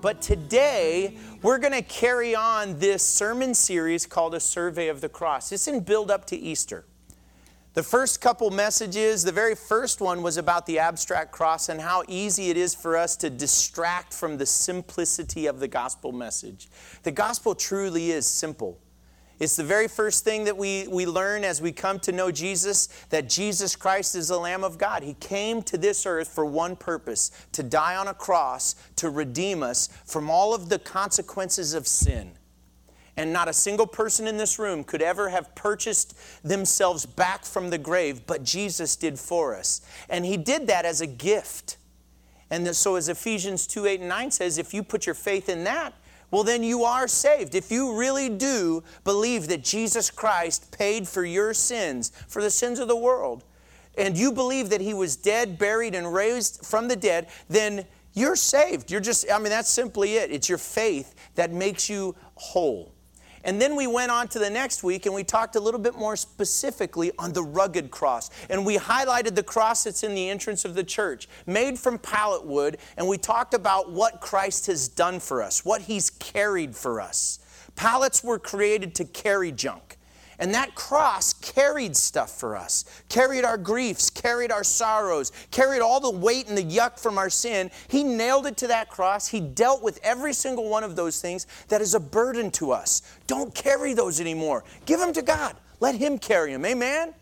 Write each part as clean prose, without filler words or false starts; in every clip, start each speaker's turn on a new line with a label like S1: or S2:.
S1: But today, we're going to carry on this sermon series called A Survey of the Cross. It's in build up to Easter. The first couple messages, the very first one was about the abstract cross and how easy it is for us to distract from the simplicity of the gospel message. The gospel truly is simple. It's the very first thing that we learn as we come to know Jesus, that Jesus Christ is the Lamb of God. He came to this earth for one purpose, to die on a cross, to redeem us from all of the consequences of sin. And not a single person in this room could ever have purchased themselves back from the grave, but Jesus did for us. And He did that as a gift. And so as Ephesians 2:8-9 says, if you put your faith in that, well, then you are saved. If you really do believe that Jesus Christ paid for your sins, for the sins of the world, and you believe that He was dead, buried, and raised from the dead, then you're saved. That's simply it. It's your faith that makes you whole. And then we went on to the next week and we talked a little bit more specifically on the rugged cross. And we highlighted the cross that's in the entrance of the church, made from pallet wood, and we talked about what Christ has done for us, what He's carried for us. Pallets were created to carry junk. And that cross carried stuff for us, carried our griefs, carried our sorrows, carried all the weight and the yuck from our sin. He nailed it to that cross. He dealt with every single one of those things that is a burden to us. Don't carry those anymore. Give them to God. Let Him carry them. Amen?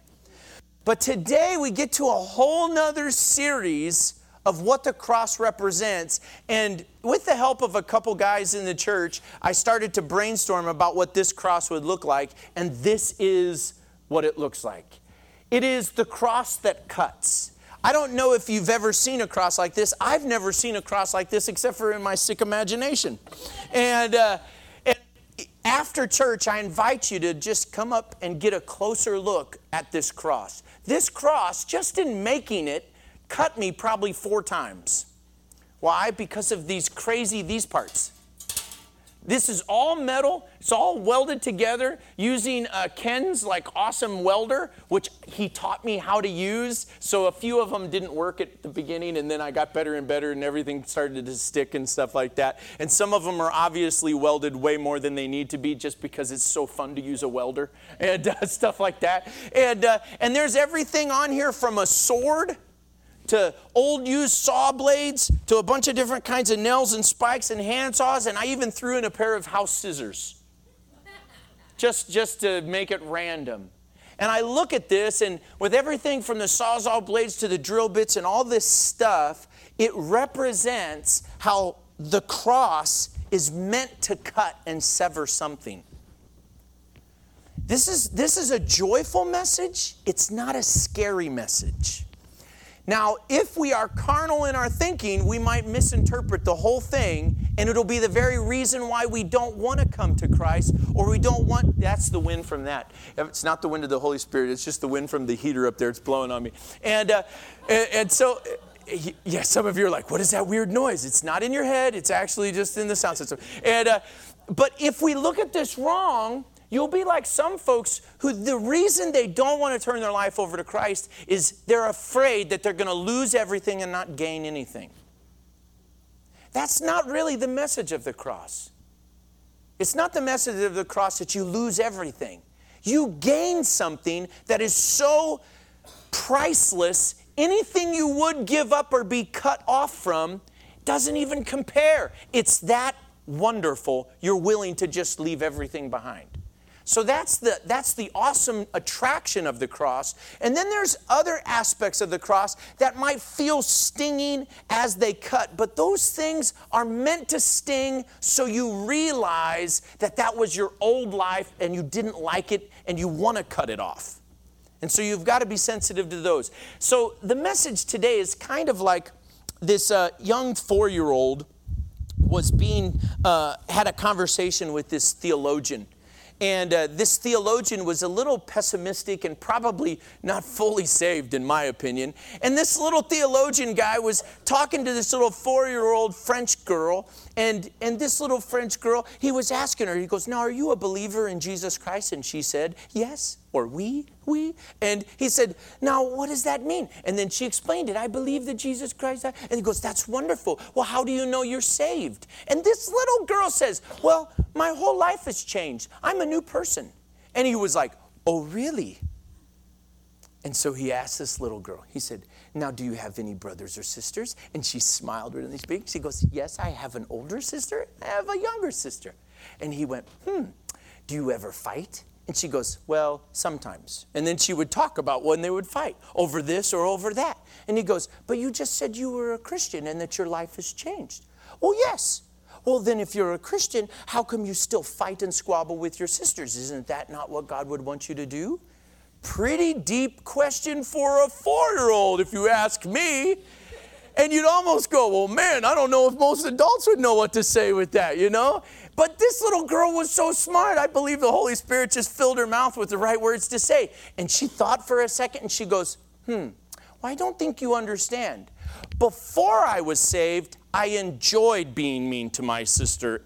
S1: But today we get to a whole nother series of what the cross represents. And with the help of a couple guys in the church, I started to brainstorm about what this cross would look like. And this is what it looks like. It is the cross that cuts. I don't know if you've ever seen a cross like this. I've never seen a cross like this except for in my sick imagination. And after church, I invite you to just come up and get a closer look at this cross. This cross, just in making it, cut me probably 4 times. Why? Because of these parts. This is all metal. It's all welded together using Ken's awesome welder, which he taught me how to use. So a few of them didn't work at the beginning, and then I got better and better, and everything started to stick and stuff like that. And some of them are obviously welded way more than they need to be, just because it's so fun to use a welder and stuff like that. And there's everything on here from a sword to old used saw blades, to a bunch of different kinds of nails and spikes and hand saws, and I even threw in a pair of house scissors. Just to make it random. And I look at this, and with everything from the sawzall blades to the drill bits and all this stuff, it represents how the cross is meant to cut and sever something. This is a joyful message. It's not a scary message. Now, if we are carnal in our thinking, we might misinterpret the whole thing, and it'll be the very reason why we don't want to come to Christ, or we don't want, that's the wind from that. It's not the wind of the Holy Spirit, it's just the wind from the heater up there. It's blowing on me. And so, yeah, some of you are like, what is that weird noise? It's not in your head, it's actually just in the sound system. But if we look at this wrong, you'll be like some folks who the reason they don't want to turn their life over to Christ is they're afraid that they're going to lose everything and not gain anything. That's not really the message of the cross. It's not the message of the cross that you lose everything. You gain something that is so priceless, anything you would give up or be cut off from doesn't even compare. It's that wonderful, you're willing to just leave everything behind. So that's the awesome attraction of the cross. And then there's other aspects of the cross that might feel stinging as they cut. But those things are meant to sting so you realize that was your old life and you didn't like it and you want to cut it off. And so you've got to be sensitive to those. So the message today is kind of like this young 4-year-old had a conversation with this theologian. And this theologian was a little pessimistic and probably not fully saved, in my opinion. And this little theologian guy was talking to this little 4-year-old French girl. And this little French girl, he was asking her, he goes, now, are you a believer in Jesus Christ? And she said, yes. or we. And he said, now what does that mean? And then she explained it. I believe that Jesus Christ died. And he goes, that's wonderful. Well, how do you know you're saved? And this little girl says, well, my whole life has changed. I'm a new person. And he was like, oh, really? And so he asked this little girl, he said, now do you have any brothers or sisters? And she smiled really big. She goes, yes, I have an older sister. I have a younger sister. And he went, do you ever fight? And she goes, well, sometimes. And then she would talk about when they would fight, over this or over that. And he goes, but you just said you were a Christian and that your life has changed. Oh, yes. Well, then if you're a Christian, how come you still fight and squabble with your sisters? Isn't that not what God would want you to do? Pretty deep question for a 4-year-old, if you ask me. And you'd almost go, well, man, I don't know if most adults would know what to say with that, you know? But this little girl was so smart. I believe the Holy Spirit just filled her mouth with the right words to say. And she thought for a second, and she goes, well, I don't think you understand. Before I was saved, I enjoyed being mean to my sister.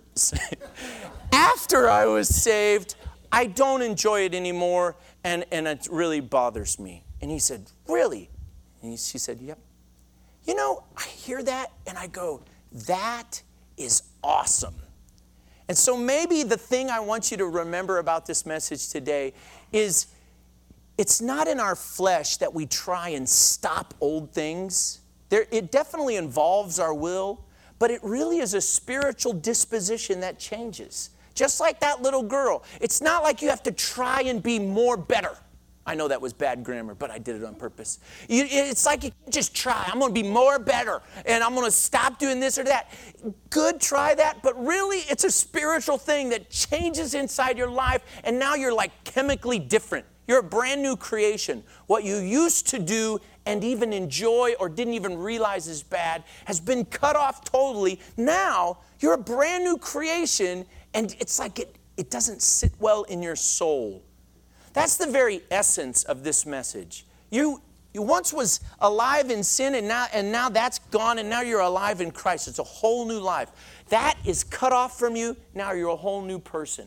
S1: After I was saved, I don't enjoy it anymore, and it really bothers me. And he said, really? And she said, yep. You know, I hear that, and I go, that is awesome. And so maybe the thing I want you to remember about this message today is it's not in our flesh that we try and stop old things. It definitely involves our will, but it really is a spiritual disposition that changes. Just like that little girl. It's not like you have to try and be more better. I know that was bad grammar, but I did it on purpose. It's like you just try. I'm going to be more better, and I'm going to stop doing this or that. Good, try that, but really it's a spiritual thing that changes inside your life, and now you're like chemically different. You're a brand new creation. What you used to do and even enjoy or didn't even realize is bad has been cut off totally. Now you're a brand new creation, and it's like it doesn't sit well in your soul. That's the very essence of this message. You once was alive in sin, and now that's gone, and now you're alive in Christ. It's a whole new life. That is cut off from you. Now you're a whole new person.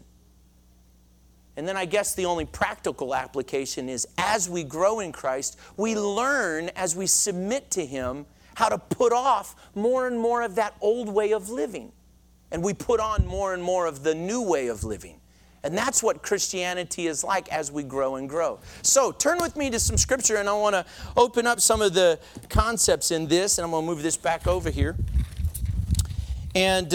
S1: And then I guess the only practical application is as we grow in Christ, we learn as we submit to Him how to put off more and more of that old way of living. And we put on more and more of the new way of living. And that's what Christianity is like as we grow and grow. So turn with me to some scripture, and I want to open up some of the concepts in this, and I'm going to move this back over here. And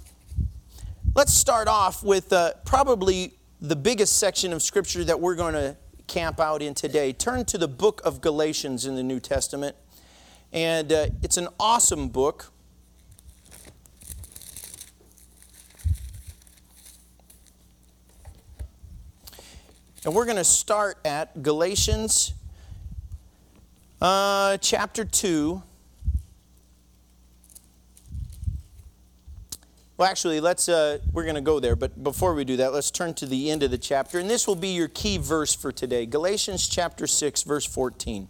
S1: let's start off with probably the biggest section of scripture that we're going to camp out in today. Turn to the book of Galatians in the New Testament. And it's an awesome book. And we're going to start at Galatians chapter 2. Well, actually, we're going to go there. But before we do that, let's turn to the end of the chapter. And this will be your key verse for today. Galatians chapter 6, verse 14.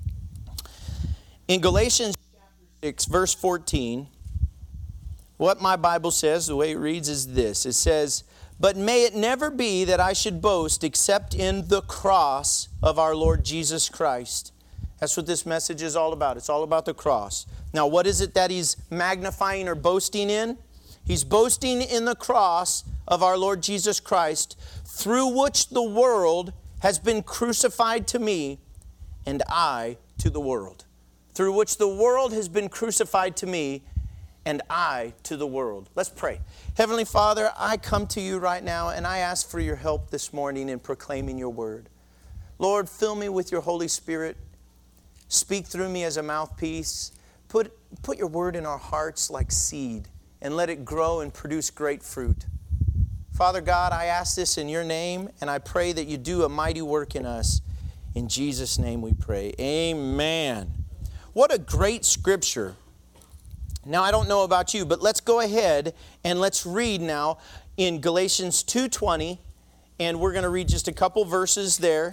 S1: In Galatians chapter 6, verse 14, what my Bible says, the way it reads is this. It says, but may it never be that I should boast except in the cross of our Lord Jesus Christ. That's what this message is all about. It's all about the cross. Now, what is it that he's magnifying or boasting in? He's boasting in the cross of our Lord Jesus Christ, through which the world has been crucified to me, and I to the world. Through which the world has been crucified to me, and I to the world. Let's pray. Heavenly Father, I come to you right now, and I ask for your help this morning in proclaiming your word. Lord, fill me with your Holy Spirit. Speak through me as a mouthpiece. Put your word in our hearts like seed, and let it grow and produce great fruit. Father God, I ask this in your name, and I pray that you do a mighty work in us. In Jesus' name we pray. Amen. What a great scripture. Now, I don't know about you, but let's go ahead and let's read now in Galatians 2:20, and we're going to read just a couple verses there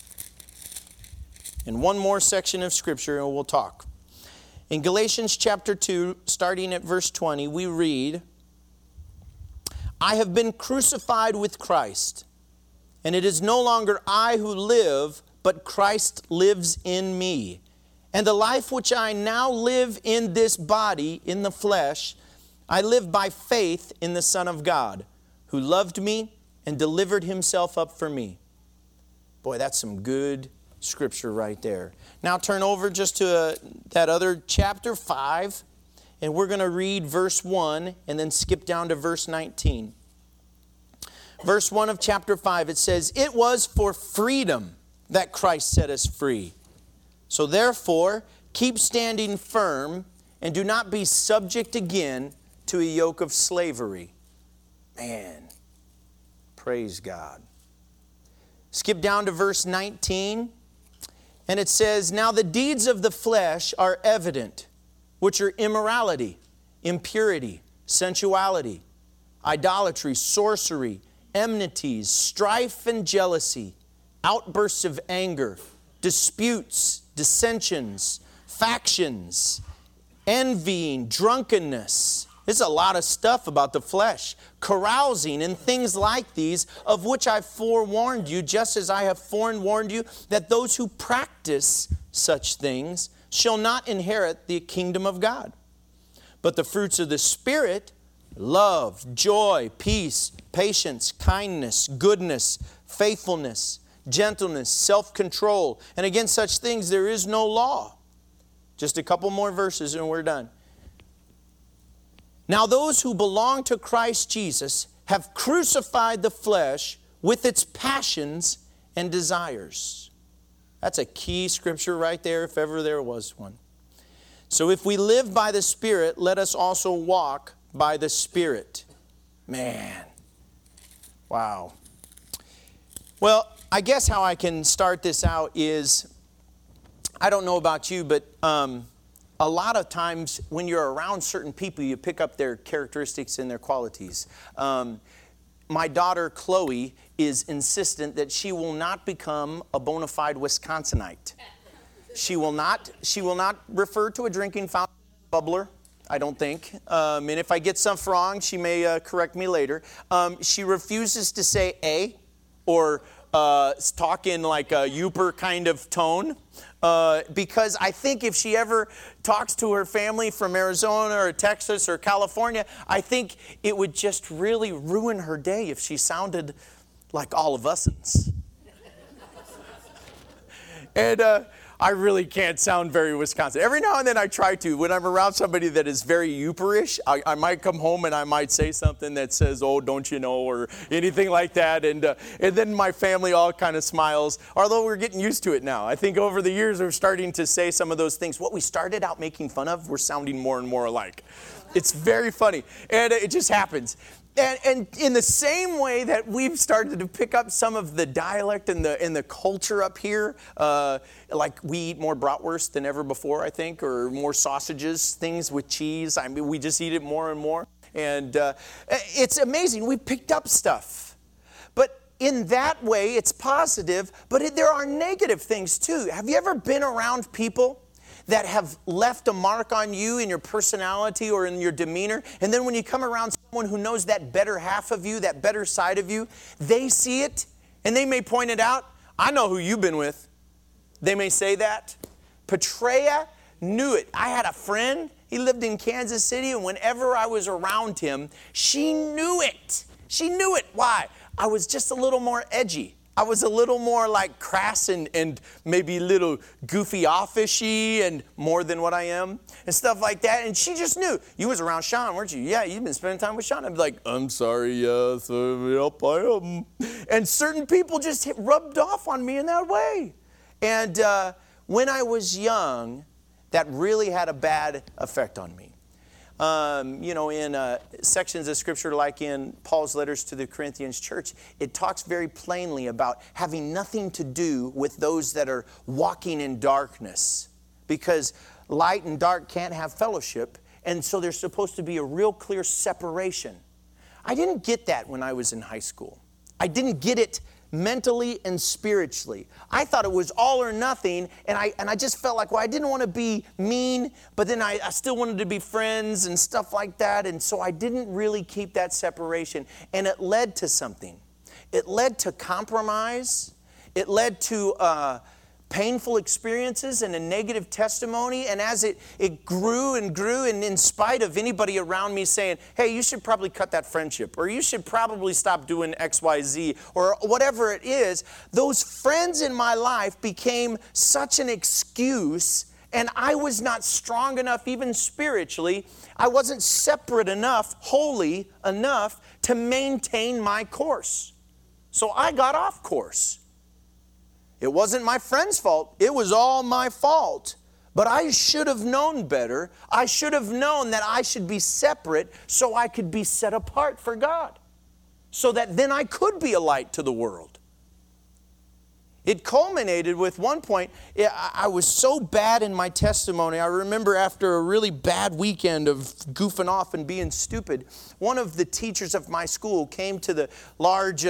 S1: and one more section of Scripture, and we'll talk. In Galatians chapter 2, starting at verse 20, we read, I have been crucified with Christ, And it is no longer I who live, but Christ lives in me. And the life which I now live in this body, in the flesh, I live by faith in the Son of God, who loved me and delivered himself up for me. Boy, that's some good scripture right there. Now turn over just to that other chapter 5, and we're going to read verse 1 and then skip down to verse 19. Verse 1 of chapter 5, it says, "It was for freedom that Christ set us free. So therefore, keep standing firm and do not be subject again to a yoke of slavery." Man, praise God. Skip down to verse 19, and it says, "Now the deeds of the flesh are evident, which are immorality, impurity, sensuality, idolatry, sorcery, enmities, strife and jealousy, outbursts of anger, disputes, dissensions, factions, envying, drunkenness." There's a lot of stuff about the flesh. "Carousing and things like these, of which I forewarned you, just as I have forewarned you, that those who practice such things shall not inherit the kingdom of God. But the fruits of the Spirit, love, joy, peace, patience, kindness, goodness, faithfulness, gentleness, self-control. And against such things there is no law." Just a couple more verses and we're done. "Now those who belong to Christ Jesus have crucified the flesh with its passions and desires." That's a key scripture right there, if ever there was one. "So if we live by the Spirit, let us also walk by the Spirit." Man. Wow. Well, I guess how I can start this out is, I don't know about you, but a lot of times when you're around certain people, you pick up their characteristics and their qualities. My daughter, Chloe, is insistent that she will not become a bona fide Wisconsinite. She will not refer to a drinking fountain as a bubbler, I don't think. And if I get something wrong, she may correct me later. She refuses to say "a" or talk in like a youper kind of tone. Because I think if she ever talks to her family from Arizona or Texas or California, I think it would just really ruin her day if she sounded like all of us'ns. And I really can't sound very Wisconsin. Every now and then I try to. When I'm around somebody that is very youperish, I might come home and I might say something that says, "Oh, don't you know," or anything like that. And then my family all kind of smiles, although we're getting used to it now. I think over the years we're starting to say some of those things. What we started out making fun of, we're sounding more and more alike. It's very funny. And it just happens. And in the same way that we've started to pick up some of the dialect and the culture up here, like we eat more bratwurst than ever before, I think, or more sausages, things with cheese. I mean, we just eat it more and more. And it's amazing. We picked up stuff. But in that way, it's positive, but there are negative things too. Have you ever been around people that have left a mark on you in your personality or in your demeanor? And then when you come around someone who knows that better half of you, that better side of you, they see it and they may point it out. "I know who you've been with." They may say that. Petrea knew it. I had a friend, he lived in Kansas City, and whenever I was around him, she knew it. She knew it. Why? I was just a little more edgy. I was a little more like crass and maybe a little goofy offishy and more than what I am and stuff like that. And she just knew. "You was around Sean, weren't you?" "Yeah, you've been spending time with Sean." I'd be like, "I'm sorry, yes, yep, I am." And certain people just rubbed off on me in that way. And when I was young, that really had a bad effect on me. In sections of Scripture, like in Paul's letters to the Corinthians church, it talks very plainly about having nothing to do with those that are walking in darkness, because light and dark can't have fellowship, and so there's supposed to be a real clear separation. I didn't get that when I was in high school. I didn't get it mentally and spiritually. I thought it was all or nothing, and I just felt like, well, I didn't want to be mean, but then I still wanted to be friends and stuff like that, and so I didn't really keep that separation, and it led to something. it led to compromise. It led to painful experiences and a negative testimony. And as it grew and grew, and in spite of anybody around me saying, hey, you should probably cut that friendship, or you should probably stop doing X, Y, Z, or whatever it is, those friends in my life became such an excuse. And I was not strong enough, even spiritually. I wasn't separate enough, holy enough to maintain my course. So I got off course. It wasn't my friend's fault. It was all my fault. But I should have known better. I should have known that I should be separate so I could be set apart for God. So that then I could be a light to the world. It culminated with one point, I was so bad in my testimony. I remember after a really bad weekend of goofing off and being stupid, one of the teachers of my school came to the large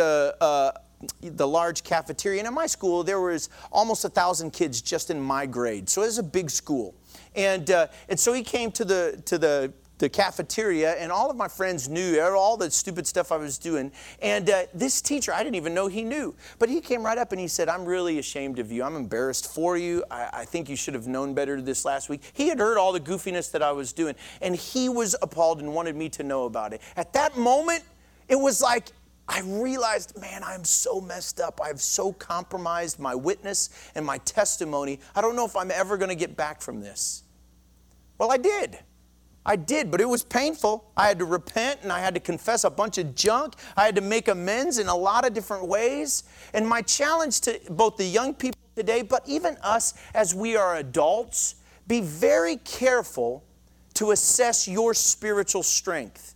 S1: cafeteria. And in my school, there was almost 1,000 kids just in my grade. So it was a big school. And so he came to the cafeteria, and all of my friends knew all the stupid stuff I was doing. And this teacher, I didn't even know he knew. But he came right up and he said, I'm really ashamed of you. I'm embarrassed for you. I think you should have known better this last week. He had heard all the goofiness that I was doing, and he was appalled and wanted me to know about it. At that moment, it was like, I realized, man, I'm so messed up. I've so compromised my witness and my testimony. I don't know if I'm ever going to get back from this. Well, I did, but it was painful. I had to repent, and I had to confess a bunch of junk. I had to make amends in a lot of different ways. And my challenge to both the young people today, but even us as we are adults, be very careful to assess your spiritual strength.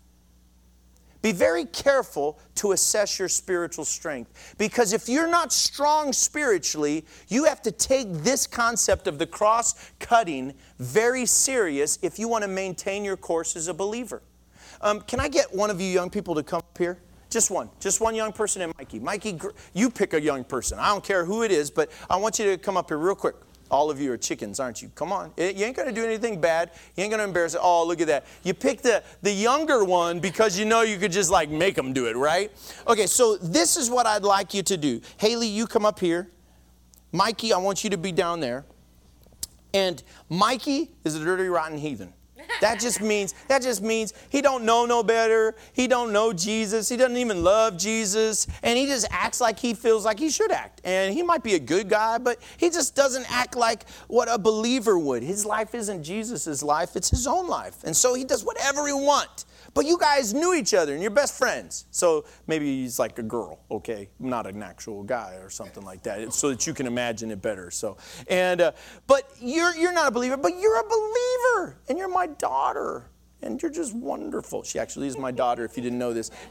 S1: Be very careful to assess your spiritual strength. Because if you're not strong spiritually, you have to take this concept of the cross cutting very serious if you want to maintain your course as a believer. Can I get one of you young people to come up here? Just one young person, and Mikey. Mikey, you pick a young person. I don't care who it is, but I want you to come up here real quick. All of you are chickens, aren't you? Come on. You ain't going to do anything bad. You ain't going to embarrass it. Oh, look at that. You picked the younger one because you know you could just like make them do it, right? Okay, so this is what I'd like you to do. Haley, you come up here. Mikey, I want you to be down there. And Mikey is a dirty, rotten heathen. That just means he don't know no better. He don't know Jesus. He doesn't even love Jesus. And he just acts like he feels like he should act. And he might be a good guy, but he just doesn't act like what a believer would. His life isn't Jesus' life. It's his own life. And so he does whatever he wants. But you guys knew each other and you're best friends. So maybe he's like a girl, okay? Not an actual guy or something like that, so that you can imagine it better. So, but you're not a believer, but you're a believer, and you're my daughter, and you're just wonderful. She actually is my daughter, if you didn't know this.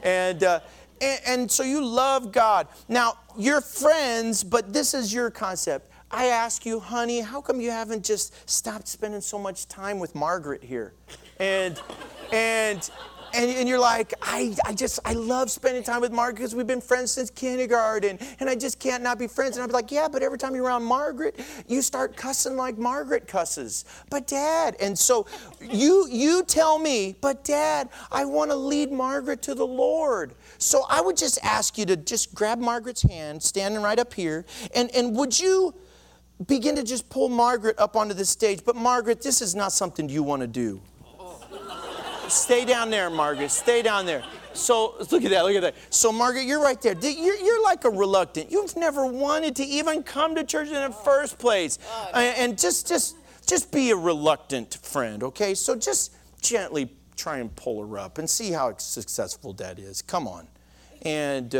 S1: And so you love God. Now, you're friends, but this is your concept. I ask you, honey, how come you haven't just stopped spending so much time with Margaret here? And you're like, I love spending time with Margaret because we've been friends since kindergarten, and I just can't not be friends. And I'm like, yeah, but every time you're around Margaret, you start cussing like Margaret cusses. But Dad, and so you tell me, but Dad, I want to lead Margaret to the Lord. So I would just ask you to just grab Margaret's hand, standing right up here, and would you begin to just pull Margaret up onto the stage? But Margaret, this is not something you want to do. Stay down there, Margaret. Stay down there. So look at that. So Margaret, you're right there. You're like a reluctant. You've never wanted to even come to church in the first place. And just be a reluctant friend, okay? So just gently try and pull her up and see how successful Dad is. Come on. And,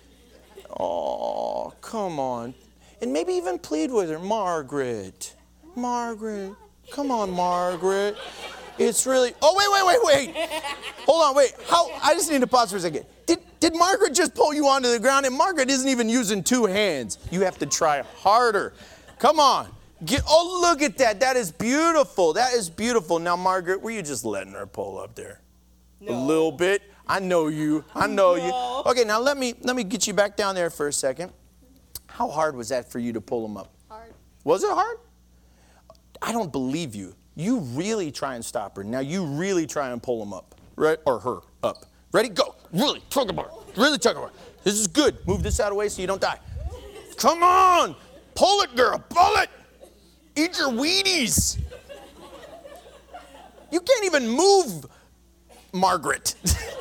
S1: come on. And maybe even plead with her. Margaret, come on, Margaret. It's really, wait. Hold on, wait. I just need to pause for a second. Did Margaret just pull you onto the ground? And Margaret isn't even using two hands. You have to try harder. Come on. Look at that. That is beautiful. Now, Margaret, were you just letting her pull up there? No. A little bit? I know you. No. Okay, now let me get you back down there for a second. How hard was that for you to pull them up?
S2: Hard.
S1: Was it hard? I don't believe you. You really try and stop her. Now you really try and pull him up, right? Or her up. Ready? Go. Really tug her. Really tug her. This is good. Move this out of the way so you don't die. Come on. Pull it, girl. Pull it. Eat your Wheaties. You can't even move, Margaret.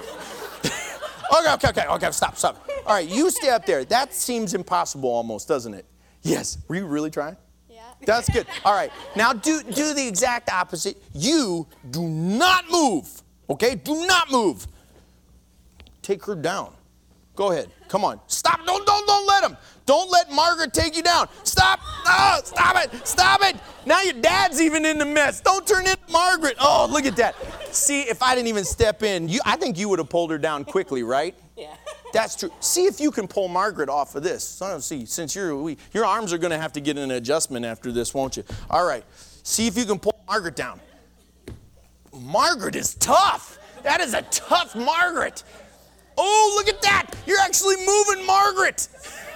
S1: Okay, stop. All right, you stay up there. That seems impossible almost, doesn't it? Yes. Were you really trying?
S2: Yeah.
S1: That's good. All right, now do the exact opposite. You do not move, okay? Do not move. Take her down. Go ahead. Come on. Stop. Don't let him. Don't let Margaret take you down. Stop. Oh, stop it. Stop it. Now your dad's even in the mess. Don't turn into Margaret. Oh, look at that. See, if I didn't even step in, I think you would have pulled her down quickly, right?
S2: Yeah.
S1: That's true. See if you can pull Margaret off of this. So, see, since your arms are going to have to get an adjustment after this, won't you? All right. See if you can pull Margaret down. Margaret is tough. That is a tough Margaret. Oh, look at that. You're actually moving Margaret.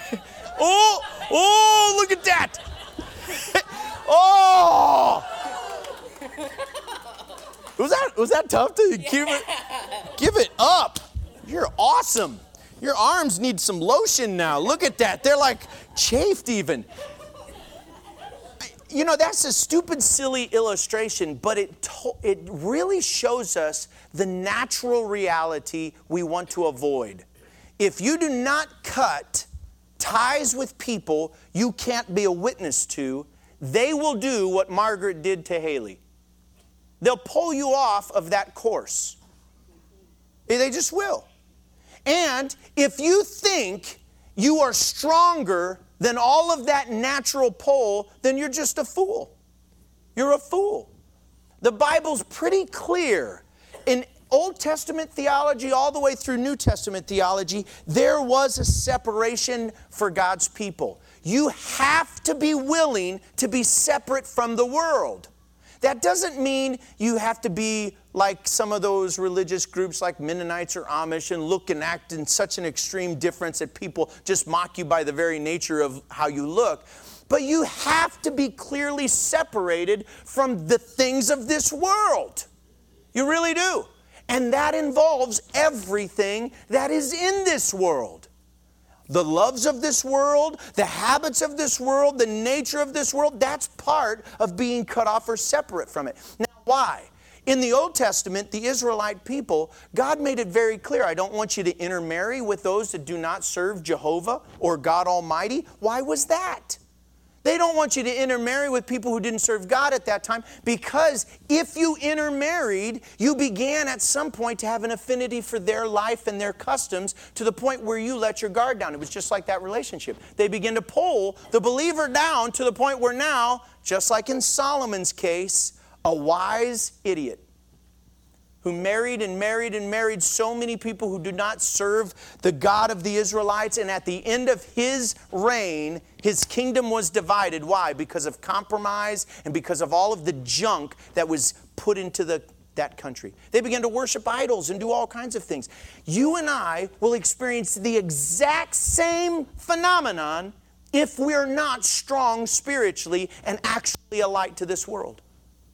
S1: Oh, look at that. Oh. Was that tough to give it up? You're awesome. Your arms need some lotion now. Look at that. They're like chafed even. You know, that's a stupid, silly illustration, but it really shows us the natural reality we want to avoid. If you do not cut ties with people you can't be a witness to, they will do what Margaret did to Haley. They'll pull you off of that course. They just will. And if you think you are stronger than all of that natural pull, then you're just a fool. You're a fool. The Bible's pretty clear. In Old Testament theology all the way through New Testament theology, there was a separation for God's people. You have to be willing to be separate from the world. That doesn't mean you have to be like some of those religious groups like Mennonites or Amish and look and act in such an extreme difference that people just mock you by the very nature of how you look. But you have to be clearly separated from the things of this world. You really do. And that involves everything that is in this world. The loves of this world, the habits of this world, the nature of this world, that's part of being cut off or separate from it. Now, why? In the Old Testament, the Israelite people, God made it very clear, I don't want you to intermarry with those that do not serve Jehovah or God Almighty. Why was that? They don't want you to intermarry with people who didn't serve God at that time, because if you intermarried, you began at some point to have an affinity for their life and their customs to the point where you let your guard down. It was just like that relationship. They began to pull the believer down to the point where now, just like in Solomon's case, a wise idiot who married and married and married so many people who do not serve the God of the Israelites, and at the end of his reign, his kingdom was divided. Why? Because of compromise and because of all of the junk that was put into that country. They began to worship idols and do all kinds of things. You and I will experience the exact same phenomenon if we're not strong spiritually and actually a light to this world.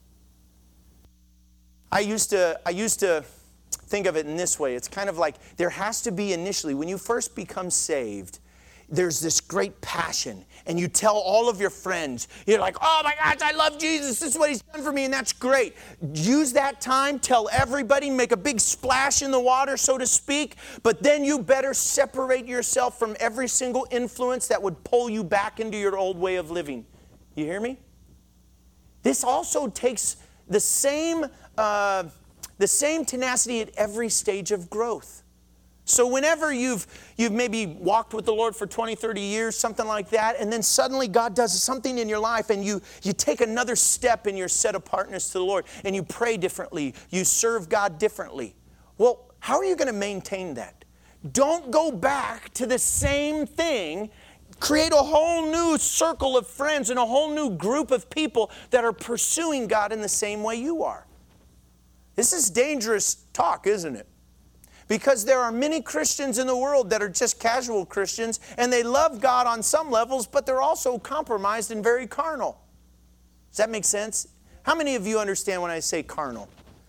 S1: I used to think of it in this way. It's kind of like there has to be initially, when you first become saved, there's this great passion, and you tell all of your friends, you're like, oh my gosh, I love Jesus, this is what he's done for me, and that's great. Use that time, tell everybody, make a big splash in the water, so to speak, but then you better separate yourself from every single influence that would pull you back into your old way of living. You hear me? This also takes the same tenacity at every stage of growth. So whenever you've maybe walked with the Lord for 20, 30 years, something like that, and then suddenly God does something in your life and you take another step in your set apartness to the Lord and you pray differently, you serve God differently. Well, how are you going to maintain that? Don't go back to the same thing. Create a whole new circle of friends and a whole new group of people that are pursuing God in the same way you are. This is dangerous talk, isn't it? Because there are many Christians in the world that are just casual Christians, and they love God on some levels, but they're also compromised and very carnal. Does that make sense? How many of you understand when I say carnal?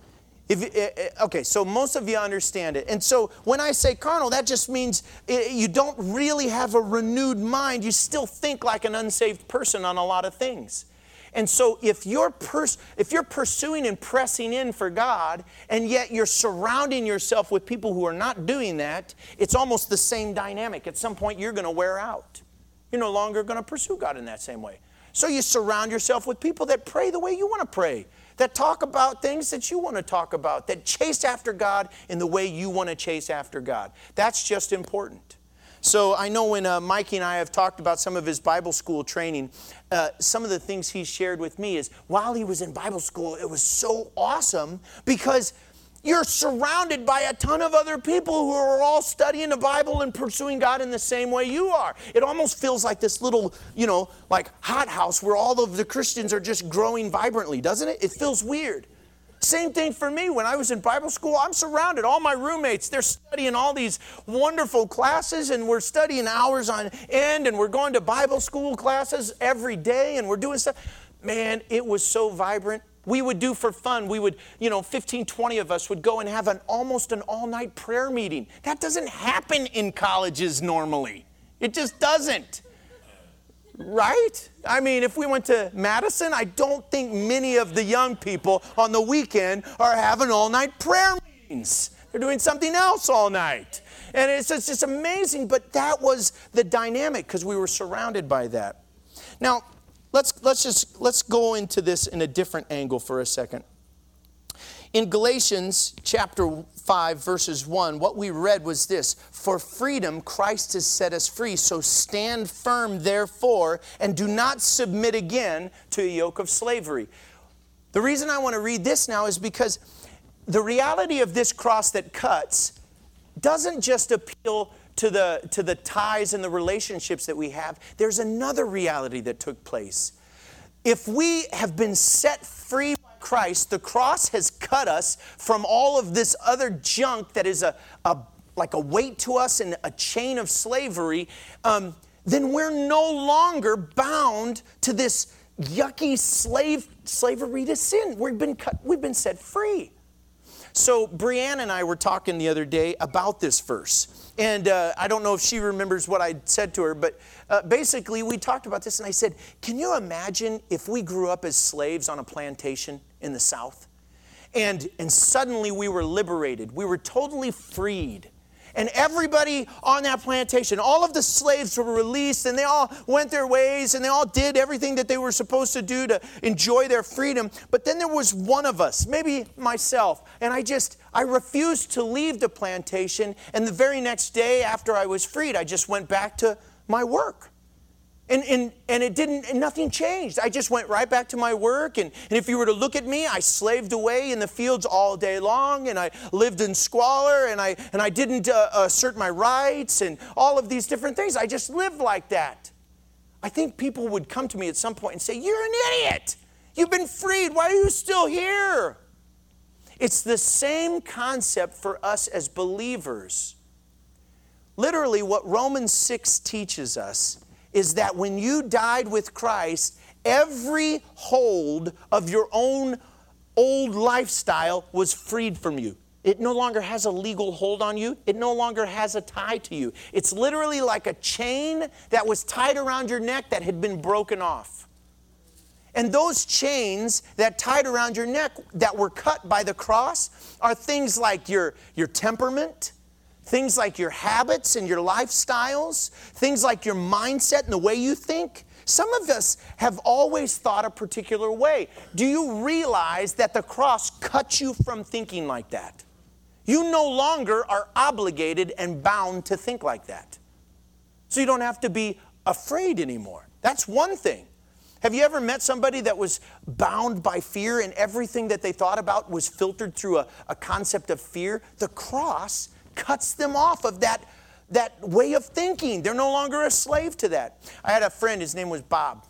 S1: Okay, so most of you understand it. And so when I say carnal, that just means you don't really have a renewed mind. You still think like an unsaved person on a lot of things. And so if you're pursuing and pressing in for God, and yet you're surrounding yourself with people who are not doing that, it's almost the same dynamic. At some point, you're going to wear out. You're no longer going to pursue God in that same way. So you surround yourself with people that pray the way you want to pray, that talk about things that you want to talk about, that chase after God in the way you want to chase after God. That's just important. So I know when Mikey and I have talked about some of his Bible school training, some of the things he shared with me is while he was in Bible school, it was so awesome because you're surrounded by a ton of other people who are all studying the Bible and pursuing God in the same way you are. It almost feels like this little, like hothouse where all of the Christians are just growing vibrantly, doesn't it? It feels weird. Same thing for me. When I was in Bible school, I'm surrounded. All my roommates, they're studying all these wonderful classes, and we're studying hours on end, and we're going to Bible school classes every day, and we're doing stuff. Man, it was so vibrant. We would do for fun. We would, 15, 20 of us would go and have almost an all-night prayer meeting. That doesn't happen in colleges normally. It just doesn't. Right? I mean, if we went to Madison, I don't think many of the young people on the weekend are having all-night prayer meetings. They're doing something else all night. And it's just amazing, but that was the dynamic because we were surrounded by that. Now, let's go into this in a different angle for a second. In Galatians chapter 5, verses 1, what we read was this: for freedom Christ has set us free, so stand firm therefore, and do not submit again to a yoke of slavery. The reason I want to read this now is because the reality of this cross that cuts doesn't just appeal to the ties and the relationships that we have. There's another reality that took place. If we have been set free by Christ, the cross has cut us from all of this other junk that is like a weight to us and a chain of slavery, then we're no longer bound to this yucky slavery to sin. We've been set free. So Brianna and I were talking the other day about this verse. And I don't know if she remembers what I said to her, but basically we talked about this, and I said, can you imagine if we grew up as slaves on a plantation in the South? And suddenly we were liberated. We were totally freed. And everybody on that plantation, all of the slaves were released, and they all went their ways, and they all did everything that they were supposed to do to enjoy their freedom. But then there was one of us, maybe myself, and I refused to leave the plantation. And the very next day after I was freed, I just went back to my work. And nothing changed. I just went right back to my work. And if you were to look at me, I slaved away in the fields all day long, and I lived in squalor, and I didn't assert my rights and all of these different things. I just lived like that. I think people would come to me at some point and say, you're an idiot. You've been freed. Why are you still here? It's the same concept for us as believers. Literally, what Romans 6 teaches us is that when you died with Christ, every hold of your own old lifestyle was freed from you. It no longer has a legal hold on you. It no longer has a tie to you. It's literally like a chain that was tied around your neck that had been broken off. And those chains that tied around your neck that were cut by the cross are things like your temperament, things like your habits and your lifestyles, things like your mindset and the way you think. Some of us have always thought a particular way. Do you realize that the cross cuts you from thinking like that? You no longer are obligated and bound to think like that. So you don't have to be afraid anymore. That's one thing. Have you ever met somebody that was bound by fear and everything that they thought about was filtered through a concept of fear? The cross cuts them off of that way of thinking. They're no longer a slave to that. I had a friend, his name was Bob.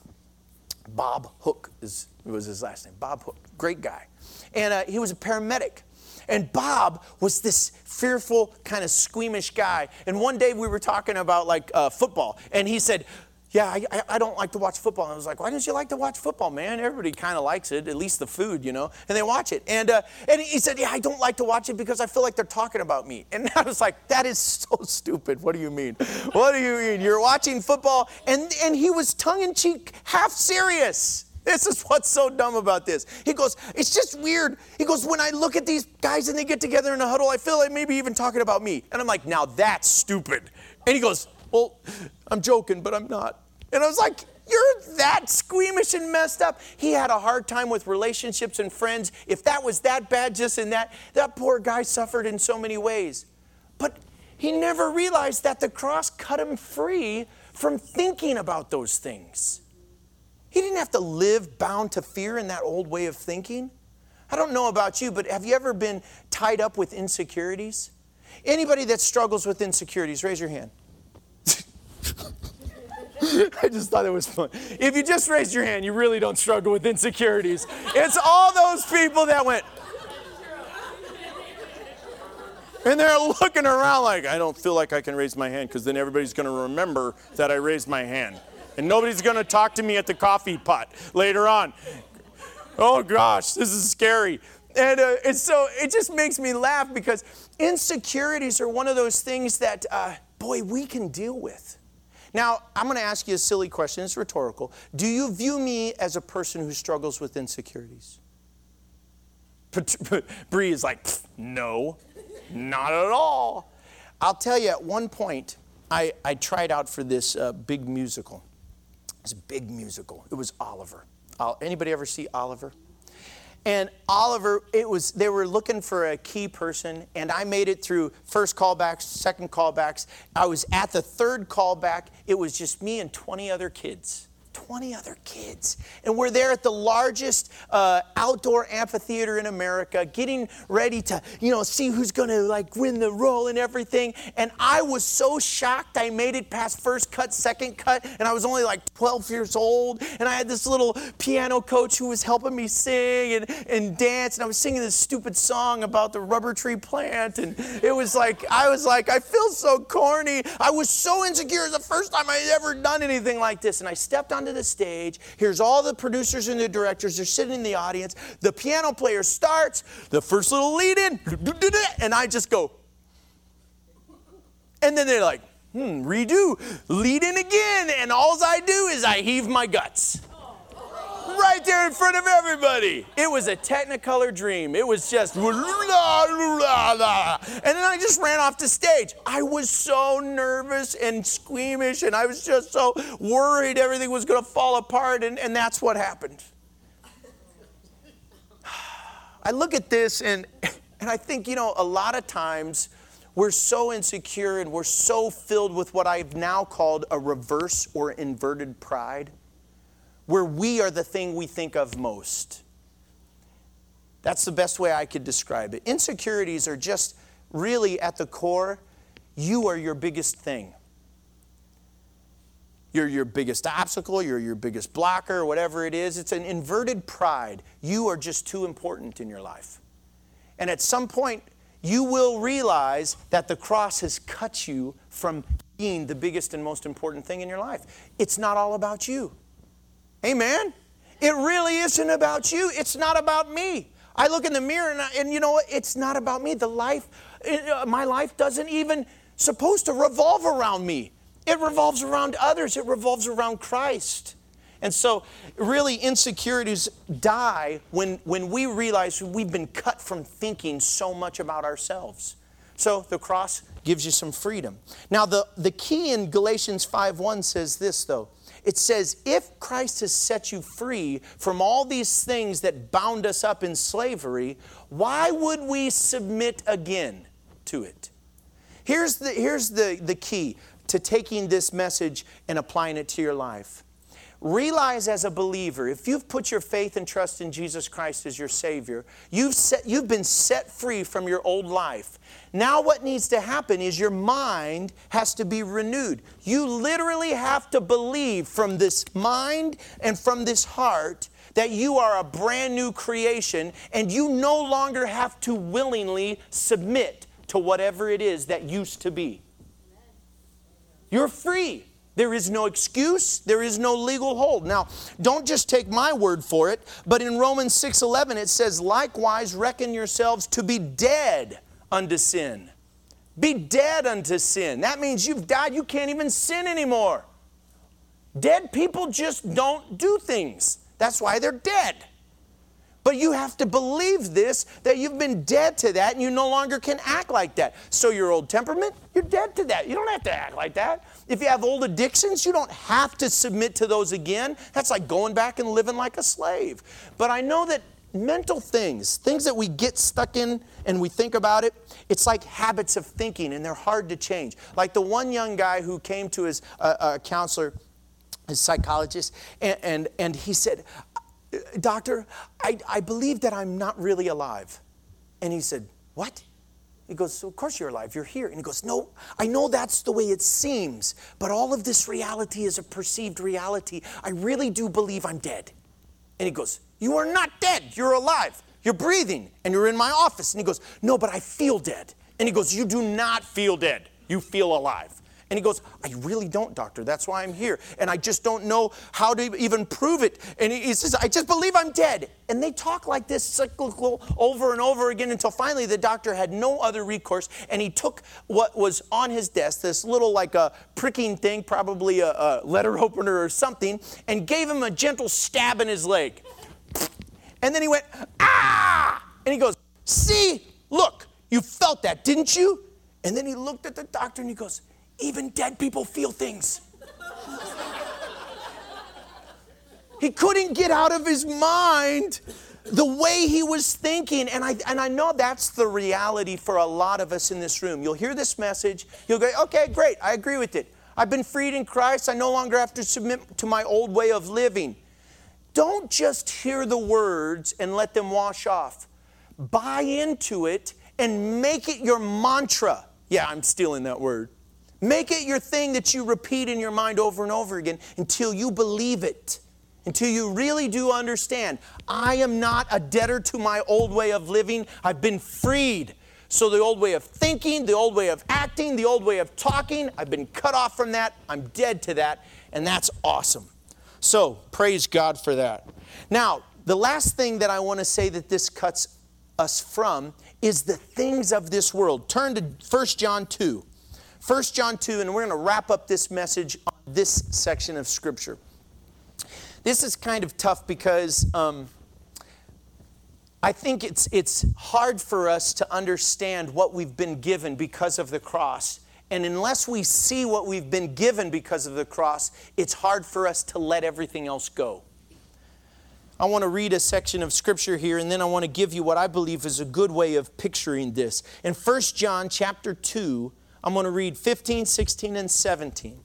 S1: Bob Hook was his last name. Bob Hook, great guy. And he was a paramedic. And Bob was this fearful, kind of squeamish guy. And one day we were talking about football. And he said, yeah, I don't like to watch football. And I was like, why don't you like to watch football, man? Everybody kind of likes it, at least the food, and they watch it. And he said, yeah, I don't like to watch it because I feel like they're talking about me. And I was like, that is so stupid. What do you mean? What do you mean? You're watching football? And he was tongue-in-cheek, half serious. This is what's so dumb about this. He goes, it's just weird. He goes, when I look at these guys and they get together in a huddle, I feel like maybe even talking about me. And I'm like, now that's stupid. And he goes, well, I'm joking, but I'm not. And I was like, you're that squeamish and messed up. He had a hard time with relationships and friends. If that was that bad just in that poor guy suffered in so many ways. But he never realized that the cross cut him free from thinking about those things. He didn't have to live bound to fear in that old way of thinking. I don't know about you, but have you ever been tied up with insecurities? Anybody that struggles with insecurities, raise your hand. I just thought it was fun. If you just raised your hand, you really don't struggle with insecurities. It's all those people that went. And they're looking around like, I don't feel like I can raise my hand because then everybody's going to remember that I raised my hand. And nobody's going to talk to me at the coffee pot later on. Oh gosh, this is scary. And so it just makes me laugh because insecurities are one of those things that, we can deal with. Now, I'm going to ask you a silly question. It's rhetorical. Do you view me as a person who struggles with insecurities? Bree is like, no, not at all. I'll tell you, at one point, I tried out for this big musical. It's a big musical. It was Oliver. Anybody ever see Oliver? And Oliver, they were looking for a key person, and I made it through first callbacks, second callbacks. I was at the third callback. It was just me and 20 other kids. 20 other kids. And we're there at the largest outdoor amphitheater in America, getting ready to, see who's going to win the role and everything. And I was so shocked I made it past first cut, second cut, and I was only 12 years old. And I had this little piano coach who was helping me sing and dance. And I was singing this stupid song about the rubber tree plant. And it was I feel so corny. I was so insecure. It was the first time I had ever done anything like this. And I stepped onto the stage. Here's all the producers and the directors. They're sitting in the audience. The piano player starts, the first little lead in, and I just go. And then they're like, redo, lead in again. And all I do is I heave my guts. Right there in front of everybody. It was a Technicolor dream. It was just la, la, la, la. And then I just ran off the stage. I was so nervous and squeamish, and I was just so worried everything was going to fall apart, and that's what happened. I look at this, and I think, a lot of times we're so insecure and we're so filled with what I've now called a reverse or inverted pride, where we are the thing we think of most. That's the best way I could describe it. Insecurities are just really at the core, you are your biggest thing. You're your biggest obstacle, you're your biggest blocker, whatever it is. It's an inverted pride. You are just too important in your life. And at some point, you will realize that the cross has cut you from being the biggest and most important thing in your life. It's not all about you. Amen? It really isn't about you. It's not about me. I look in the mirror and you know what? It's not about me. My life doesn't even supposed to revolve around me. It revolves around others. It revolves around Christ. And so really insecurities die when we realize we've been cut from thinking so much about ourselves. So the cross gives you some freedom. Now the key in Galatians 5:1 says this though. It says, if Christ has set you free from all these things that bound us up in slavery, why would we submit again to it? Here's the key to taking this message and applying it to your life. Realize as a believer, if you've put your faith and trust in Jesus Christ as your Savior, you've been set free from your old life. Now what needs to happen is your mind has to be renewed. You literally have to believe from this mind and from this heart that you are a brand new creation, and you no longer have to willingly submit to whatever it is that used to be. You're free. There is no excuse. There is no legal hold. Now, don't just take my word for it, but in Romans 6:11 it says, likewise reckon yourselves to be dead unto sin. Be dead unto sin. That means you've died. You can't even sin anymore. Dead people just don't do things. That's why they're dead. But you have to believe this, that you've been dead to that and you no longer can act like that. So your old temperament, you're dead to that. You don't have to act like that. If you have old addictions, you don't have to submit to those again. That's like going back and living like a slave. But I know that mental things that we get stuck in and we think about it, it's like habits of thinking and they're hard to change. Like the one young guy who came to his counselor, his psychologist, and he said, doctor, I believe that I'm not really alive. And he said, what? He goes, so of course you're alive. You're here. And he goes, no, I know that's the way it seems, but all of this reality is a perceived reality. I really do believe I'm dead. And he goes, you are not dead. You're alive. You're breathing. And you're in my office. And he goes, no, but I feel dead. And he goes, you do not feel dead. You feel alive. And he goes, I really don't, doctor. That's why I'm here. And I just don't know how to even prove it. And he says, I just believe I'm dead. And they talk like this cyclical over and over again until finally the doctor had no other recourse. And he took what was on his desk, this little like a pricking thing, probably a letter opener or something, and gave him a gentle stab in his leg. And then he went, ah! And he goes, see, look, you felt that, didn't you? And then he looked at the doctor and he goes, even dead people feel things. He couldn't get out of his mind the way he was thinking. And I know that's the reality for a lot of us in this room. You'll hear this message. You'll go, okay, great. I agree with it. I've been freed in Christ. I no longer have to submit to my old way of living. Don't just hear the words and let them wash off. Buy into it and make it your mantra. Yeah, I'm stealing that word. Make it your thing that you repeat in your mind over and over again until you believe it, until you really do understand. I am not a debtor to my old way of living. I've been freed. So the old way of thinking, the old way of acting, the old way of talking, I've been cut off from that. I'm dead to that, and that's awesome. So praise God for that. Now, the last thing that I want to say that this cuts us from is the things of this world. Turn to 1 John 2. 1 John 2, and we're going to wrap up this message on this section of Scripture. This is kind of tough because I think it's hard for us to understand what we've been given because of the cross. And unless we see what we've been given because of the cross, it's hard for us to let everything else go. I want to read a section of Scripture here, and then I want to give you what I believe is a good way of picturing this. In 1 John chapter 2, I'm going to read 15, 16, and 17.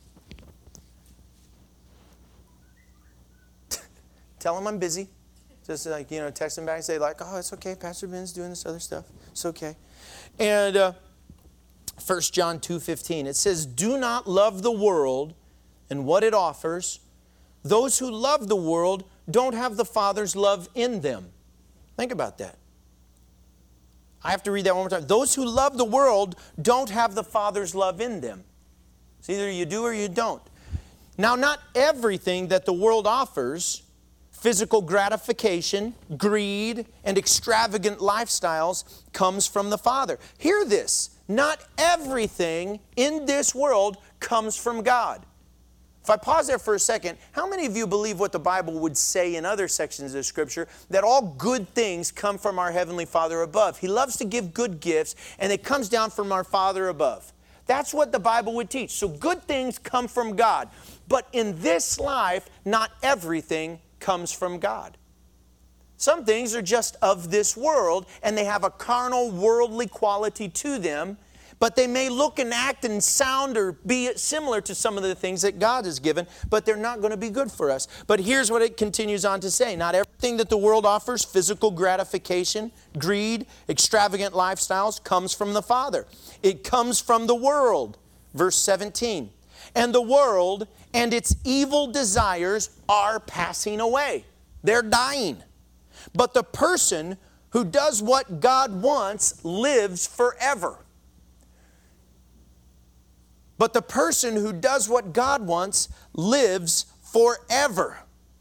S1: Tell them I'm busy. Just like, text them back and say like, oh, it's okay. Pastor Ben's doing this other stuff. It's okay. And 1 John 2:15, it says, do not love the world and what it offers. Those who love the world don't have the Father's love in them. Think about that. I have to read that one more time. Those who love the world don't have the Father's love in them. It's either you do or you don't. Now, not everything that the world offers, physical gratification, greed, and extravagant lifestyles, comes from the Father. Hear this. Not everything in this world comes from God. If I pause there for a second, how many of you believe what the Bible would say in other sections of Scripture, that all good things come from our Heavenly Father above? He loves to give good gifts, and it comes down from our Father above. That's what the Bible would teach. So good things come from God. But in this life, not everything comes from God. Some things are just of this world, and they have a carnal, worldly quality to them. But they may look and act and sound or be similar to some of the things that God has given, but they're not going to be good for us. But here's what it continues on to say. Not everything that the world offers, physical gratification, greed, extravagant lifestyles, comes from the Father. It comes from the world. Verse 17. And the world and its evil desires are passing away. They're dying. But the person who does what God wants lives forever. But the person who does what God wants lives forever.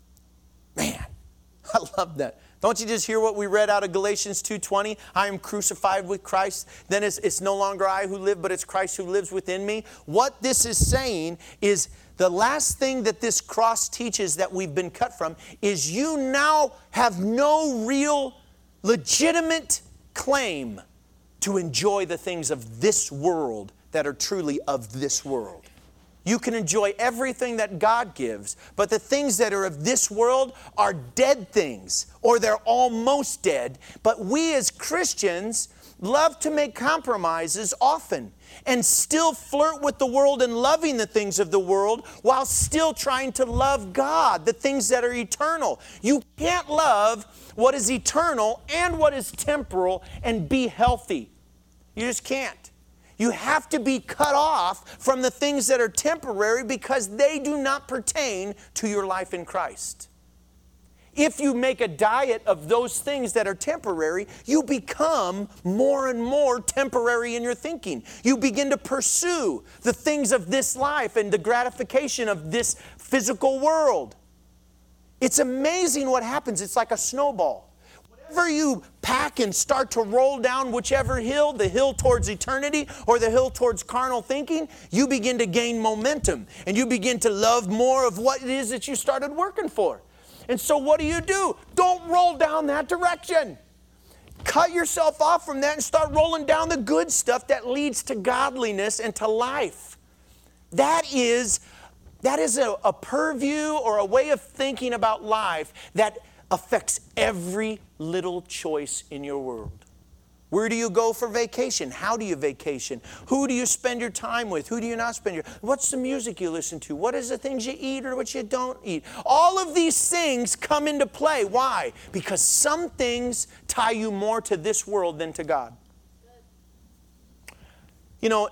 S1: Man, I love that. Don't you just hear what we read out of Galatians 2:20? I am crucified with Christ. Then it's no longer I who live, but it's Christ who lives within me. What this is saying is the last thing that this cross teaches that we've been cut from is you now have no real legitimate claim to enjoy the things of this world that are truly of this world. You can enjoy everything that God gives, but the things that are of this world are dead things, or they're almost dead. But we as Christians love to make compromises often and still flirt with the world and loving the things of the world while still trying to love God, the things that are eternal. You can't love what is eternal and what is temporal and be healthy. You just can't. You have to be cut off from the things that are temporary because they do not pertain to your life in Christ. If you make a diet of those things that are temporary, you become more and more temporary in your thinking. You begin to pursue the things of this life and the gratification of this physical world. It's amazing what happens. It's like a snowball. Whenever you pack and start to roll down whichever hill, the hill towards eternity or the hill towards carnal thinking, you begin to gain momentum and you begin to love more of what it is that you started working for. And so what do? Don't roll down that direction. Cut yourself off from that and start rolling down the good stuff that leads to godliness and to life. That is a purview or a way of thinking about life that affects every little choice in your world. Where do you go for vacation? How do you vacation? Who do you spend your time with? Who do you not spend your... What's the music you listen to? What is the things you eat or what you don't eat? All of these things come into play. Why? Because some things tie you more to this world than to God. You know,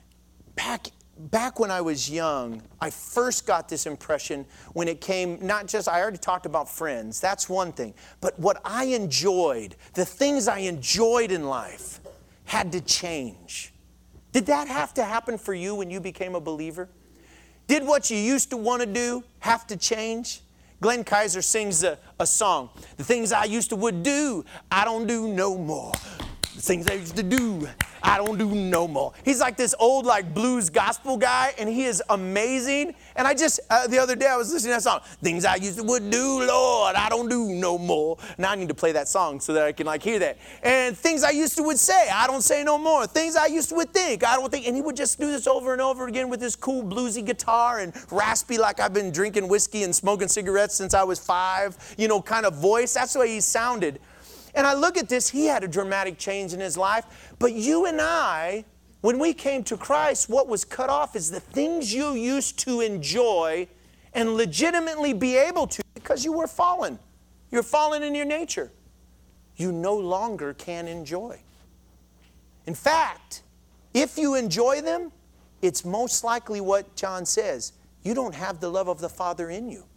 S1: back when I was young, I first got this impression when it came, not just, I already talked about friends, that's one thing, but what I enjoyed, the things I enjoyed in life had to change. Did that have to happen for you when you became a believer? Did what you used to want to do have to change? Glenn Kaiser sings a song, the things I used to would do, I don't do no more. The things I used to do, I don't do no more. He's like this old blues gospel guy, and he is amazing. And I just, the other day I was listening to that song. Things I used to would do, Lord, I don't do no more. Now I need to play that song so that I can hear that. And things I used to would say, I don't say no more. Things I used to would think, I don't think. And he would just do this over and over again with this cool bluesy guitar and raspy like I've been drinking whiskey and smoking cigarettes since I was 5, kind of voice. That's the way he sounded. And I look at this, he had a dramatic change in his life. But you and I, when we came to Christ, what was cut off is the things you used to enjoy and legitimately be able to because you were fallen. You're fallen in your nature. You no longer can enjoy. In fact, if you enjoy them, it's most likely what John says. You don't have the love of the Father in you.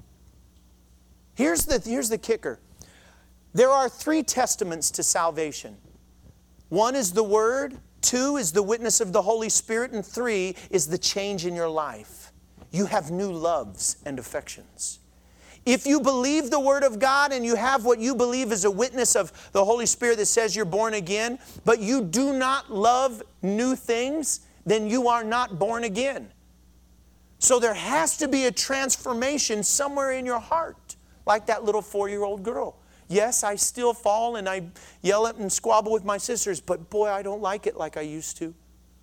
S1: Here's the kicker. There are 3 testaments to salvation. 1 is the Word, 2 is the witness of the Holy Spirit, and 3 is the change in your life. You have new loves and affections. If you believe the Word of God and you have what you believe is a witness of the Holy Spirit that says you're born again, but you do not love new things, then you are not born again. So there has to be a transformation somewhere in your heart, like that little 4-year-old girl. Yes, I still fall and I yell at and squabble with my sisters, but boy, I don't like it like I used to.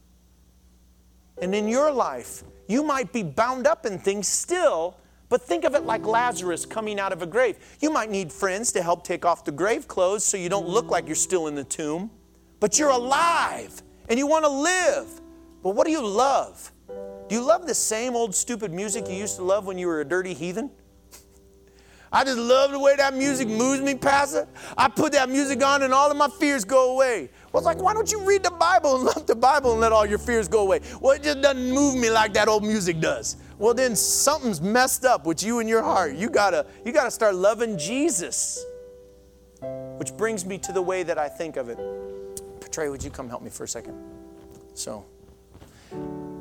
S1: And in your life, you might be bound up in things still, but think of it like Lazarus coming out of a grave. You might need friends to help take off the grave clothes so you don't look like you're still in the tomb. But you're alive and you want to live. But what do you love? Do you love the same old stupid music you used to love when you were a dirty heathen? I just love the way that music moves me, Pastor. I put that music on and all of my fears go away. Well, it's like, why don't you read the Bible and love the Bible and let all your fears go away? Well, it just doesn't move me like that old music does. Well, then something's messed up with you and your heart. You gotta start loving Jesus. Which brings me to the way that I think of it. Trey, would you come help me for a second? So,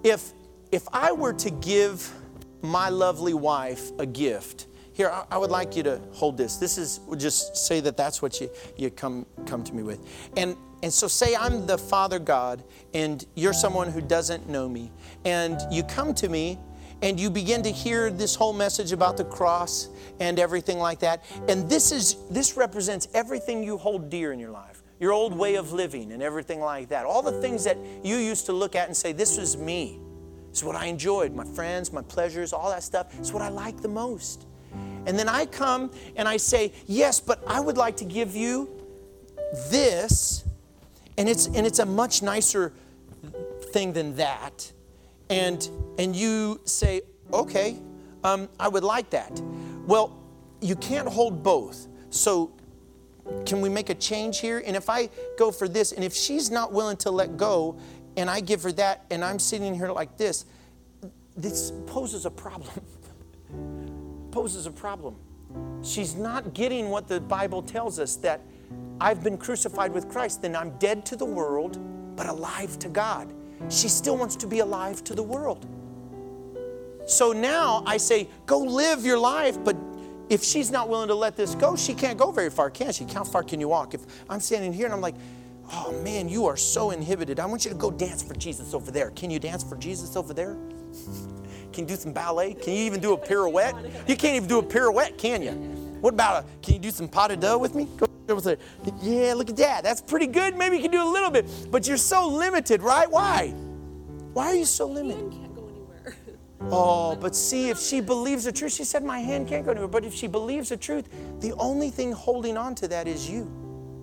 S1: if I were to give my lovely wife a gift, here, I would like you to hold this. This is, just say that's what you come to me with. And so say I'm the Father God, and you're someone who doesn't know me. And you come to me, and you begin to hear this whole message about the cross and everything like that. And this represents everything you hold dear in your life. Your old way of living and everything like that. All the things that you used to look at and say, this was me. It's what I enjoyed. My friends, my pleasures, all that stuff. It's what I like the most. And then I come and I say, yes, but I would like to give you this. And it's a much nicer thing than that. And you say, okay, I would like that. Well, you can't hold both. So can we make a change here? And if I go for this, and if she's not willing to let go, and I give her that, and I'm sitting here like this poses a problem. Poses a problem. She's not getting what the Bible tells us, that I've been crucified with Christ, then I'm dead to the world, but alive to God. She still wants to be alive to the world. So now I say, go live your life, but if she's not willing to let this go, she can't go very far, can she? How far can you walk? If I'm standing here and I'm like, oh man, you are so inhibited. I want you to go dance for Jesus over there. Can you dance for Jesus over there? Can you do some ballet? Can you even do a pirouette? You can't even do a pirouette, can you? What about can you do some pas de deux with me? Go over there. Yeah, look at that. That's pretty good. Maybe you can do a little bit. But you're so limited, right? Why? Why are you so limited?
S2: My hand can't go anywhere.
S1: Oh, but see, if she believes the truth, she said my hand can't go anywhere. But if she believes the truth, the only thing holding on to that is you.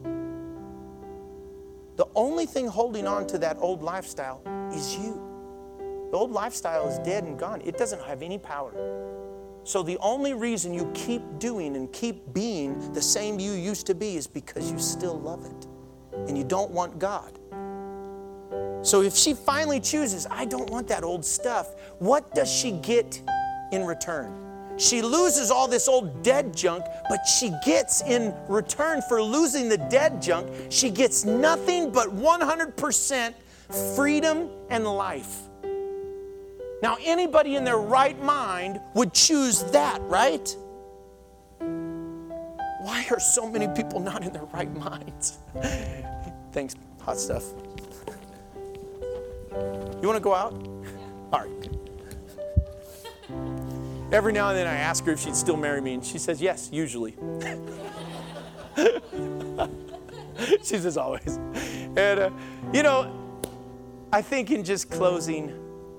S1: The only thing holding on to that old lifestyle is you. The old lifestyle is dead and gone. It doesn't have any power. So the only reason you keep doing and keep being the same you used to be is because you still love it. And you don't want God. So if she finally chooses, I don't want that old stuff, what does she get in return? She loses all this old dead junk, but she gets in return for losing the dead junk, she gets nothing but 100% freedom and life. Now, anybody in their right mind would choose that, right? Why are so many people not in their right minds? Thanks, hot stuff. You want to go out? All right. Every now and then I ask her if she'd still marry me, and she says yes, usually. She says always. And, I think in just closing,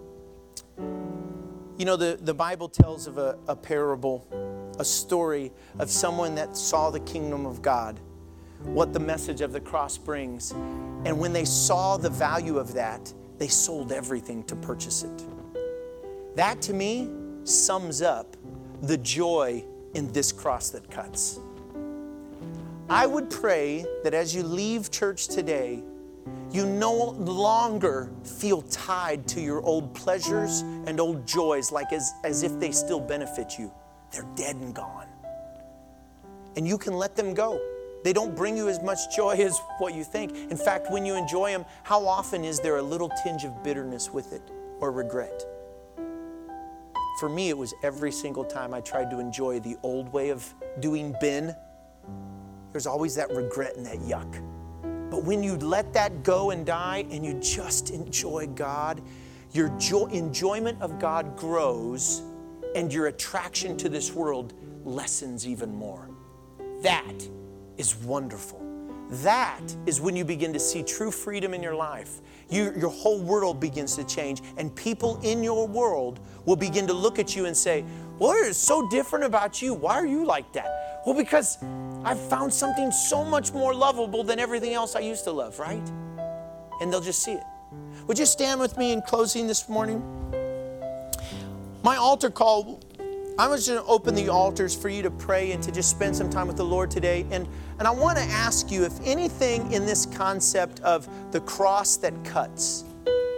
S1: the Bible tells of a parable, a story of someone that saw the kingdom of God, what the message of the cross brings. And when they saw the value of that, they sold everything to purchase it. That to me sums up the joy in this cross that cuts. I would pray that as you leave church today, you no longer feel tied to your old pleasures and old joys like as if they still benefit you. They're dead and gone. And you can let them go. They don't bring you as much joy as what you think. In fact, when you enjoy them, how often is there a little tinge of bitterness with it or regret? For me, it was every single time I tried to enjoy the old way of doing bin. There's always that regret and that yuck. But when you let that go and die and you just enjoy God, your enjoyment of God grows and your attraction to this world lessens even more. That is wonderful. That is when you begin to see true freedom in your life. Your whole world begins to change, and people in your world will begin to look at you and say, what is so different about you? Why are you like that? Well, because I've found something so much more lovable than everything else I used to love, right? And they'll just see it. Would you stand with me in closing this morning? My altar call, I'm just going to open the altars for you to pray and to just spend some time with the Lord today. And I want to ask you if anything in this concept of the cross that cuts,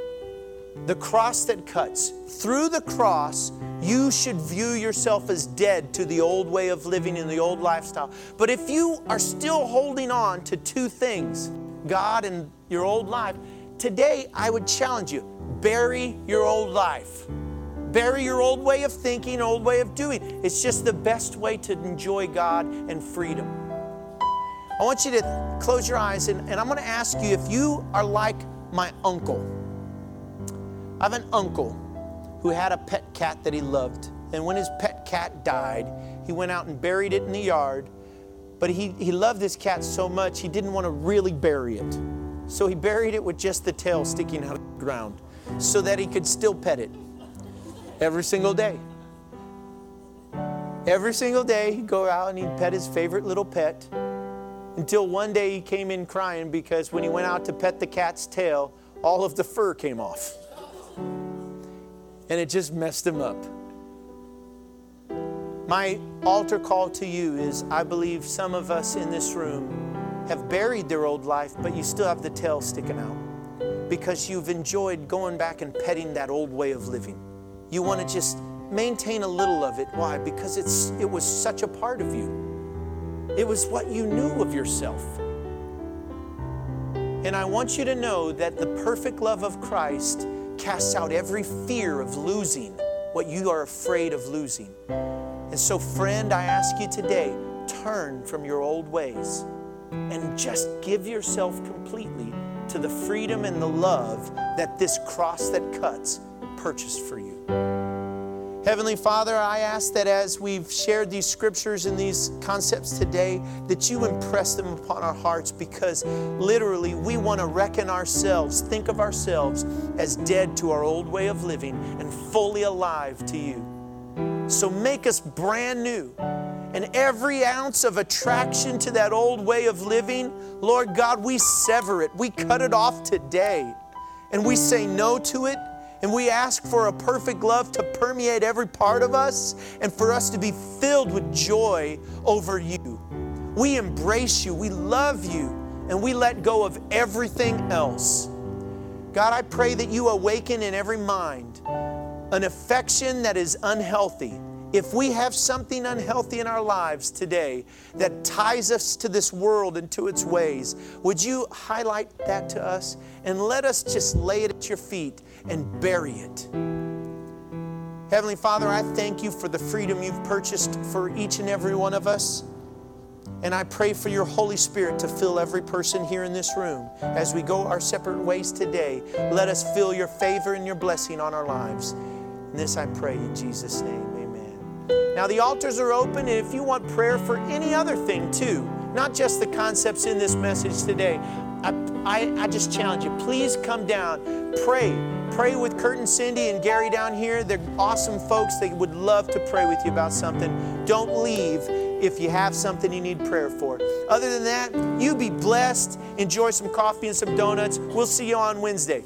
S1: through the cross, you should view yourself as dead to the old way of living and the old lifestyle. But if you are still holding on to two things, God and your old life, today I would challenge you, bury your old life. Bury your old way of thinking, old way of doing. It's just the best way to enjoy God and freedom. I want you to close your eyes, and I'm going to ask you if you are like my uncle. I have an uncle who had a pet cat that he loved. And when his pet cat died, he went out and buried it in the yard. But he loved this cat so much, he didn't want to really bury it. So he buried it with just the tail sticking out of the ground so that he could still pet it every single day. Every single day, he'd go out and he'd pet his favorite little pet until one day he came in crying because when he went out to pet the cat's tail, all of the fur came off. And it just messed him up. My altar call to you is, I believe some of us in this room have buried their old life, but you still have the tail sticking out because you've enjoyed going back and petting that old way of living. You want to just maintain a little of it. Why? Because it was such a part of you. It was what you knew of yourself. And I want you to know that the perfect love of Christ casts out every fear of losing what you are afraid of losing. And so, friend, I ask you today, turn from your old ways and just give yourself completely to the freedom and the love that this cross that cuts purchased for you. Heavenly Father, I ask that as we've shared these scriptures and these concepts today, that you impress them upon our hearts, because literally we want to reckon ourselves, think of ourselves as dead to our old way of living and fully alive to you. So make us brand new. And every ounce of attraction to that old way of living, Lord God, we sever it. We cut it off today. And we say no to it. And we ask for a perfect love to permeate every part of us and for us to be filled with joy over you. We embrace you, we love you, and we let go of everything else. God, I pray that you awaken in every mind an affection that is unhealthy. If we have something unhealthy in our lives today that ties us to this world and to its ways, would you highlight that to us and let us just lay it at your feet and bury it? Heavenly Father, I thank you for the freedom you've purchased for each and every one of us. And I pray for your Holy Spirit to fill every person here in this room. As we go our separate ways today, let us feel your favor and your blessing on our lives. And this I pray in Jesus' name. Now the altars are open, and if you want prayer for any other thing too, not just the concepts in this message today, I just challenge you, please come down, pray. Pray with Kurt and Cindy and Gary down here. They're awesome folks. They would love to pray with you about something. Don't leave if you have something you need prayer for. Other than that, you be blessed. Enjoy some coffee and some donuts. We'll see you on Wednesday.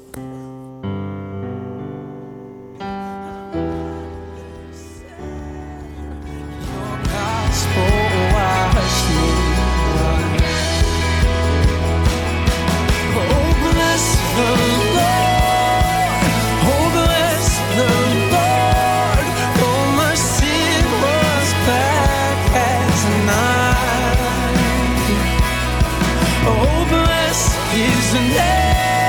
S2: Oh, blessed is the name.